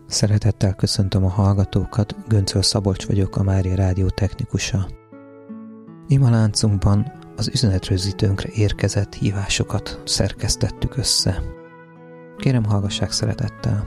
Szeretettel köszöntöm a hallgatókat, Göncöl Szabolcs vagyok, a Mária Rádió technikusa. Ima láncunkban az üzenetrögzítőnkre érkezett hívásokat szerkesztettük össze. Kérem, hallgassák szeretettel!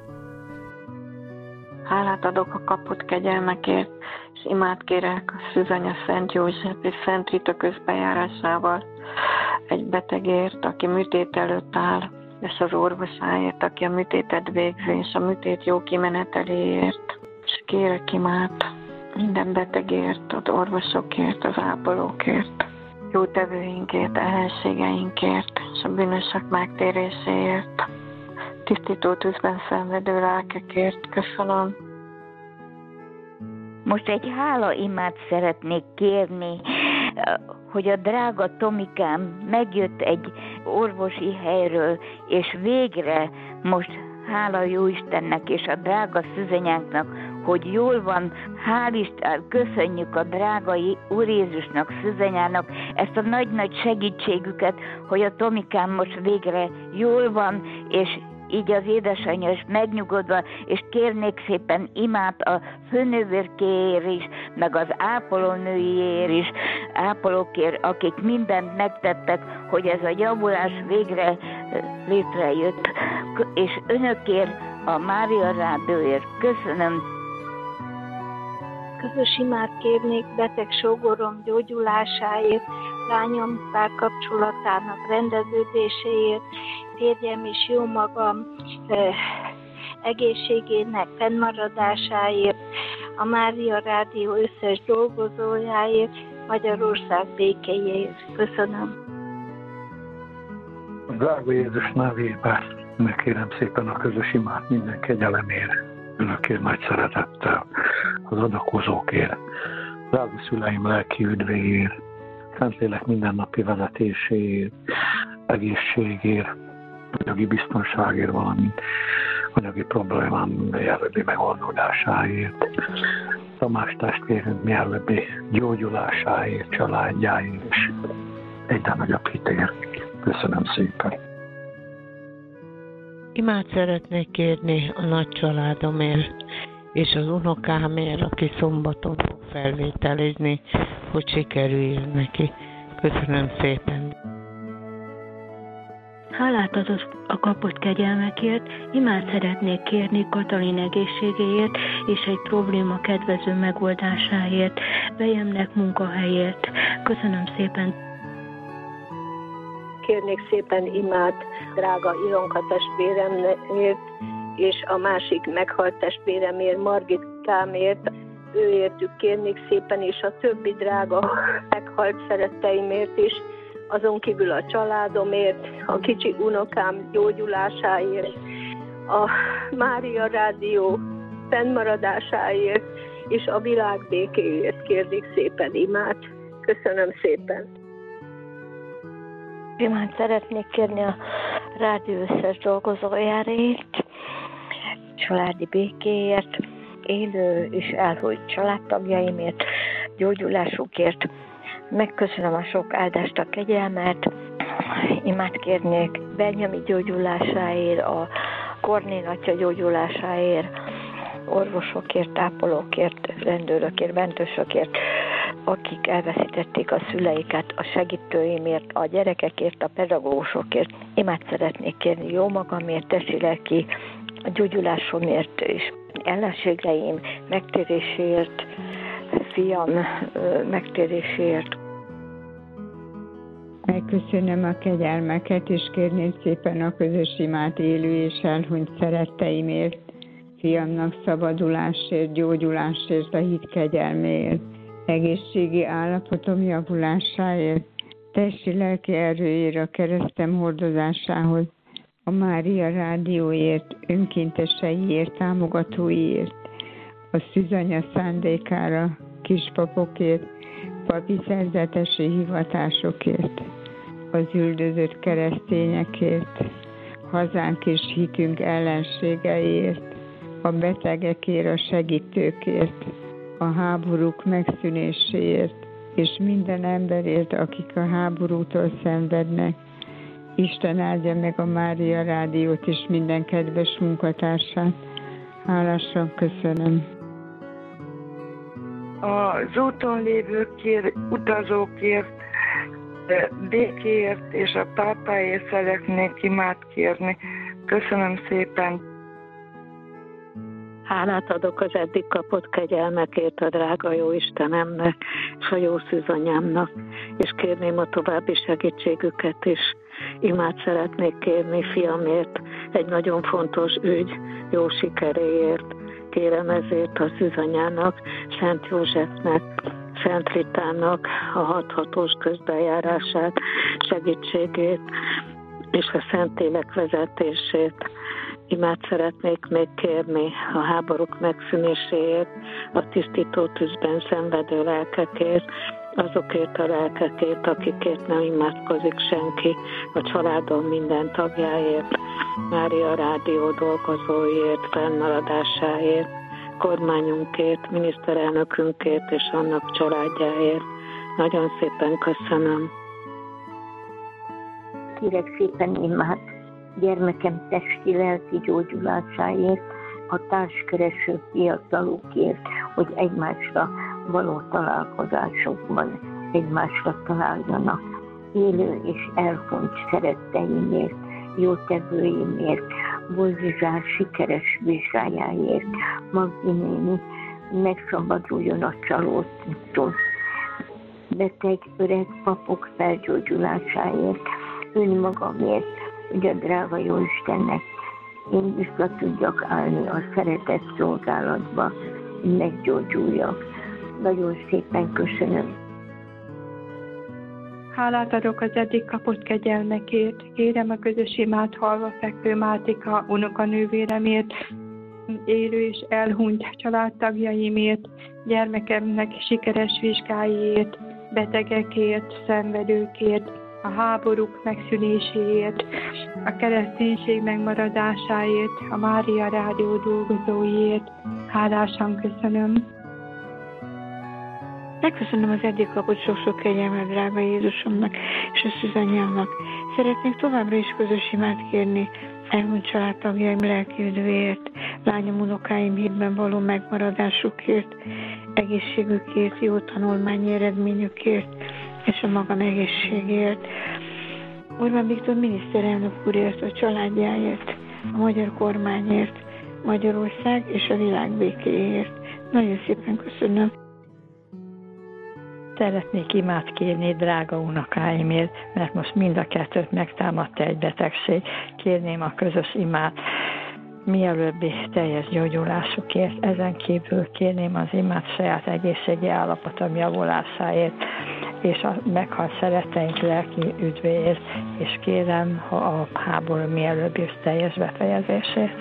Hálát adok a kapott kegyelmekért, és imát kérek a Szűzanya Szent József és Szent Rita közbejárásával egy betegért, aki műtét előtt áll, és az orvosáért, aki a műtétet végzi, és a műtét jó kimeneteléért. És kérek imát minden betegért, az orvosokért, az ápolókért, jótevőinkért, ellenségeinkért, és a bűnösök megtéréséért, tisztító tűzben szenvedő lelkekért. Köszönöm. Most egy hálaimát szeretnék kérni, hogy a drága Tomikám megjött egy orvosi helyről, és végre most hála Jóistennek és a drága szűzanyánknak, hogy jól van, hál' Isten, köszönjük a drága Úr Jézusnak, szűzanyának ezt a nagy-nagy segítségüket, hogy a Tomikám most végre jól van, és így az édesanyja is megnyugodva, és kérnék szépen imát a főnővérkéért is, meg az ápolónőiért is, ápolókért, akik mindent megtettek, hogy ez a javulás végre létrejött. És önökért, a Mária Rádióért köszönöm. Közös imát kérnék beteg sógorom gyógyulásáért, lányom párkapcsolatának rendeződéséért, férjem és jó magam egészségének fennmaradásáért, a Mária Rádió összes dolgozójáért, Magyarország békéjéért. Köszönöm. A drága Jézus nevében megkérem szépen a közös imát minden kegyelemért, önökért nagy szeretettel, az adakozókért, drága szüleim lelki üdvéért, Szentlélek mindennapi vezetéséért, egészségért, anyagi biztonságért, valamint anyagi problémám mielőbbi megoldódásáért, Tamás testvérünk mielőbbi gyógyulásáért, családjáért, és egyre nagyobb hitért. Köszönöm szépen. Imát szeretnék kérni a nagy családomért, és az unokámért, aki szombaton fog felvételizni, hogy sikerüljön neki. Köszönöm szépen. Hálát adok a kapott kegyelmekért, imát szeretnék kérni Katalin egészségéért és egy probléma kedvező megoldásáért, fejemnek munkahelyért. Köszönöm szépen. Kérnék szépen imát drága Ilonka testvéremért, és a másik meghalt testvéremért, Margitkámért, őértük kérnék szépen, és a többi drága meghalt szeretteimért is, azon kívül a családomért, a kicsi unokám gyógyulásáért, a Mária Rádió fennmaradásáért, és a világ békéért kérnék szépen imát. Köszönöm szépen. Imát szeretnék kérni a rádió összes dolgozójáért, családi békéért, élő és elhunyt családtagjaimért, gyógyulásukért. Megköszönöm a sok áldást, a kegyelmet. Imát kérnék Benyami gyógyulásáért, a Kornén atya gyógyulásáért, orvosokért, ápolókért, rendőrökért, mentősökért, akik elveszítették a szüleiket, a segítőimért, a gyerekekért, a pedagógusokért. Imát szeretnék kérni jó magamért, testi-lelki a gyógyulásomért és ellenségeim megtéréséért, fiam megtéréséért. Megköszönöm a kegyelmeket, és kérném szépen a közös imát élő és elhunyt szeretteimért, fiamnak szabadulásért, gyógyulásért, a hit kegyelméért, egészségi állapotom javulásáért, testi-lelki erőért, a keresztem hordozásához, a Mária Rádióért, önkénteseiért, támogatóiért, a szűzanya szándékára, kispapokért, papi szerzetesi hivatásokért, az üldözött keresztényekért, hazánk és hitünk ellenségeiért, a betegekért, a segítőkért, a háborúk megszűnéséért, és minden emberért, akik a háborútól szenvednek. Isten áldja meg a Mária Rádiót és minden kedves munkatársát. Hálásan köszönöm. Az úton lévőkért, utazókért, békéért és a pápáért szeretnék imát kérni. Köszönöm szépen. Hálát adok az eddig kapott kegyelmekért a drága jó Istenemnek és a jó szűzanyámnak, és kérném a további segítségüket is. Imát szeretnék kérni fiamért, egy nagyon fontos ügy, jó sikeréért. Kérem ezért a szűzanyának, Szent Józsefnek, Szent Ritának a hathatós közbejárását, segítségét és a Szentlélek vezetését. Imát szeretnék még kérni a háborúk megszűnéséért, a tisztító tűzben szenvedő lelkekért, azokért a lelkekért, akikért nem imádkozik senki, a családom minden tagjáért, Mária Rádió dolgozóiért, fennmaradásáért, kormányunkért, miniszterelnökünkért és annak családjáért. Nagyon szépen köszönöm. Kérek szépen imát gyermekem testi-lelki gyógyulásáért, a társkereső fiatalokért, hogy egymásra való találkozásokban egymásra találjanak. Élő és elhunyt szeretteimért, jótevőimért, Boldizsár sikeres vizsgájáért, Magdi néni megszabaduljon a csalódtól, beteg öreg papok felgyógyulásáért, önmagamért, hogy a drága Jóistennek én vissza tudjak állni a szeretett szolgálatba, meggyógyuljak. Nagyon szépen köszönöm. Hálát adok az eddig kapott kegyelmekért, kérem a közös imát halva fekvő Mátika unokanővéremért, élő és elhunyt családtagjaimért, gyermekemnek sikeres vizsgáiért, betegekért, szenvedőkért, a háborúk megszűnéséért, a kereszténység megmaradásáért, a Mária Rádió dolgozóiért. Hálásan köszönöm. Megköszönöm az eddig kapott sok-sok kegyelmet drága Jézusomnak és a szűzanyámnak. Szeretnék továbbra is közös imát kérni elhunyt családtagjaim lelkiüdvéért, lányom, unokáim hitben való megmaradásukért, egészségükért, jó tanulmányi eredményükért és a magam egészségért. Orbán Viktor miniszterelnök úrért, a családjáért, a magyar kormányért, Magyarország és a világ békéért. Nagyon szépen köszönöm. Szeretnék imát kérni drága unokáimért, mert most mind a kettőt megtámadta egy betegség. Kérném a közös imát mielőbbi teljes gyógyulásukért. Ezen kívül kérném az imát saját egészségi állapotom javulásáért, és a meghalt szeretteink lelki üdvéért, és kérem a háború mielőbbi teljes befejezését.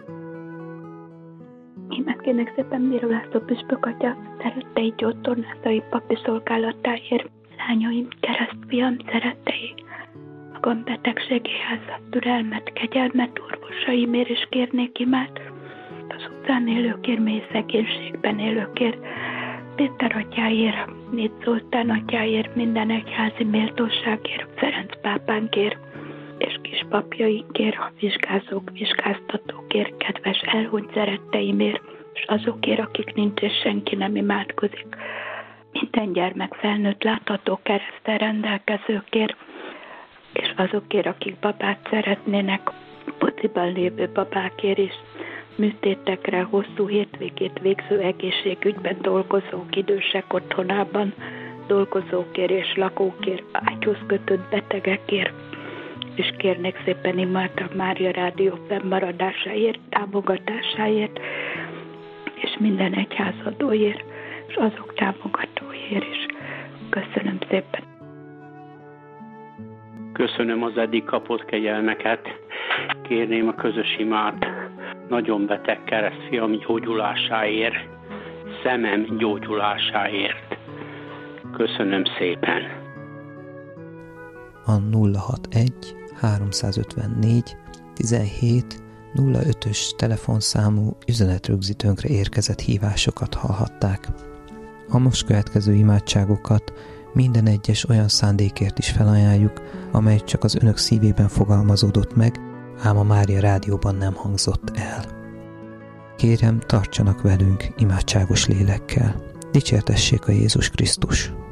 Imát kérnek szépen Bíró László püspök atya, szerettei gyógytornászai papi szolgálatáért, lányaim, keresztfiam, szerettei, magam betegségéhez türelmet, kegyelmet, orvosaimért is kérnék imát, az utcán élőkért, mély szegénységben élőkért, Péter atyáért, Négy Zoltán atyáért, minden egyházi méltóságért, Ferenc pápánkért, és kispapjainkért, a vizsgázók, vizsgáztatókért, kedves elhunyt szeretteimért, és azokért, akik nincs és senki nem imádkozik. Minden gyermek felnőtt látható kereszttel rendelkezőkért, és azokért, akik babát szeretnének, pociban lévő babákért is, műtétekre, hosszú hétvégét végző egészségügyben dolgozók, idősek otthonában dolgozókért és lakókért, ágyhoz kötött betegekért, és kérnék szépen imát a Mária Rádió fennmaradásáért, támogatásáért, és minden egyházadóért, és azok támogatóért is. Köszönöm szépen. Köszönöm az eddig kapott kegyelmeket. Kérném a közös imát nagyon beteg keresztfiam gyógyulásáért, szemem gyógyulásáért. Köszönöm szépen. A 061 354 17 05-ös telefonszámú üzenetrögzítőnkre érkezett hívásokat hallhatták. A most következő imádságokat minden egyes olyan szándékért is felajánljuk, amely csak az önök szívében fogalmazódott meg, ám a Mária Rádióban nem hangzott el. Kérem, tartsanak velünk imádságos lélekkel. Dicsértessék a Jézus Krisztus!